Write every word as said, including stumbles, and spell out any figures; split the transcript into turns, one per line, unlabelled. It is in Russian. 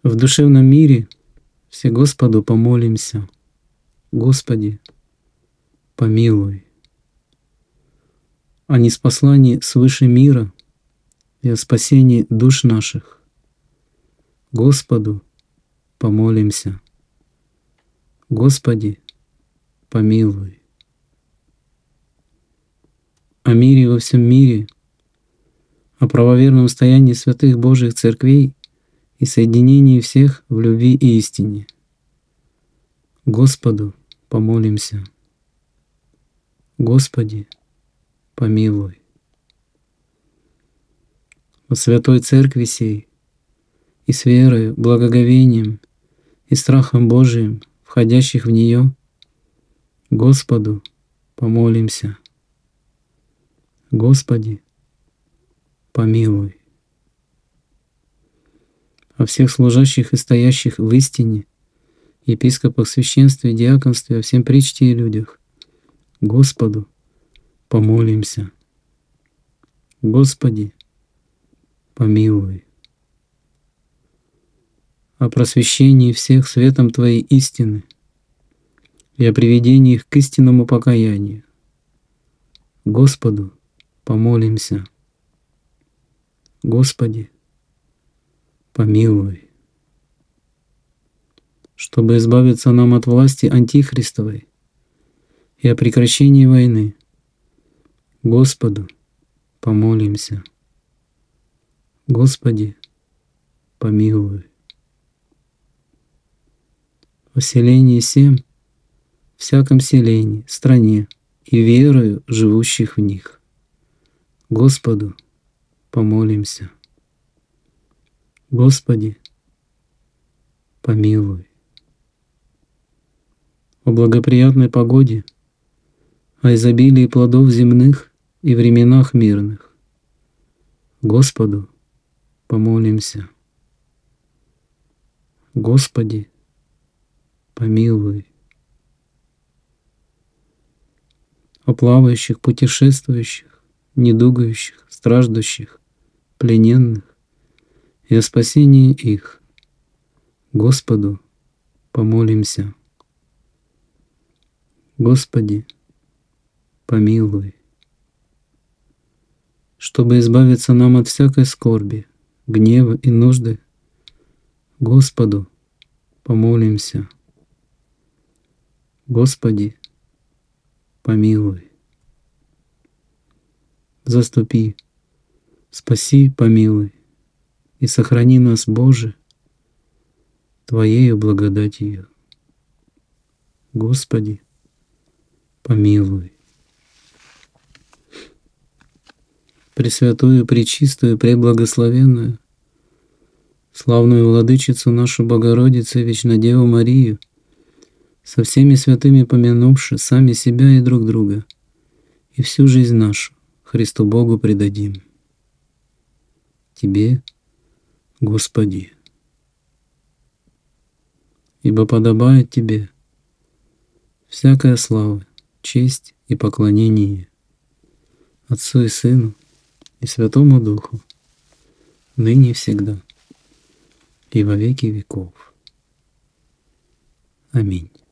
В душевном мире все Господу помолимся. Господи, помилуй. О ниспослании свыше мира и о спасении душ наших. Господу помолимся. Господи, помилуй. О мире во всем мире, о правоверном стоянии святых Божьих церквей и соединении всех в любви и истине. Господу помолимся. Господи, помилуй. О Святой Церкви сей и с верою, благоговением и страхом Божиим, входящих в нее, Господу помолимся. Господи, помилуй. О всех служащих и стоящих в истине, епископах, священстве, диаконстве, о всем причте и людях, Господу помолимся. Господи, помилуй. О просвещении всех светом Твоей истины и о приведении их к истинному покаянию, Господу помолимся. Господи, помилуй. Чтобы избавиться нам от власти антихристовой и о прекращении войны, Господу помолимся. Господи, помилуй. О селении всем, всяком селении, стране и верою живущих в них, Господу помолимся. Господи, помилуй. О благоприятной погоде, о изобилии плодов земных и временах мирных, Господу помолимся. Господи, помилуй. О плавающих, путешествующих, недугающих, страждущих, плененных и о спасении их, Господу помолимся. Господи, помилуй. Чтобы избавиться нам от всякой скорби, гнева и нужды, Господу помолимся. Господи, помилуй. Заступи, спаси, помилуй, и сохрани нас, Боже, Твоею благодатью. Господи, помилуй. Пресвятую, пречистую, преблагословенную, славную Владычицу нашу Богородицу и Вечнодеву Марию, со всеми святыми помянувши сами себя и друг друга, и всю жизнь нашу Христу Богу предадим. Тебе, Господи. Ибо подобает Тебе всякая слава, честь и поклонение Отцу и Сыну и Святому Духу, ныне и всегда, и во веки веков. Аминь.